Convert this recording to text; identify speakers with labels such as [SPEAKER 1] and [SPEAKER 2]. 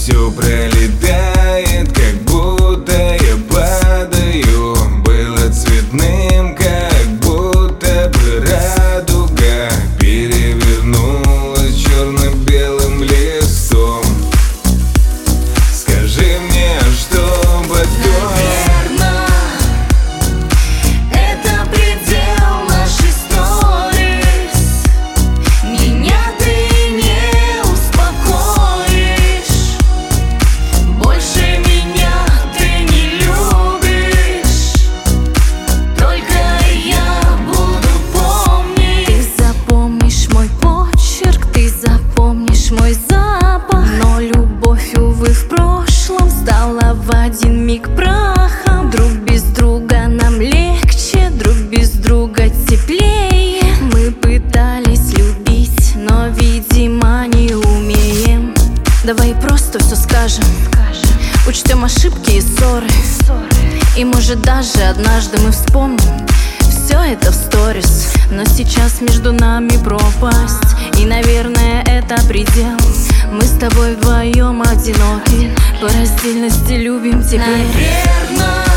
[SPEAKER 1] все пролетает, как будто я падаю. Было цветным, как будто бы радуга перевернулась черно-белым листом. Скажи мне, что потом?
[SPEAKER 2] Мой запах, но любовь, увы, в прошлом стала в один миг прахом. Друг без друга нам легче, друг без друга теплее. Мы пытались любить, но, видимо, не умеем. Давай просто все скажем, учтем ошибки и ссоры. И может даже однажды мы вспомним все это в сторис. Но сейчас между нами пропасть, и, наверное, это предел. Мы с тобой вдвоем одиноки, по раздельности любим теперь.
[SPEAKER 3] Наверное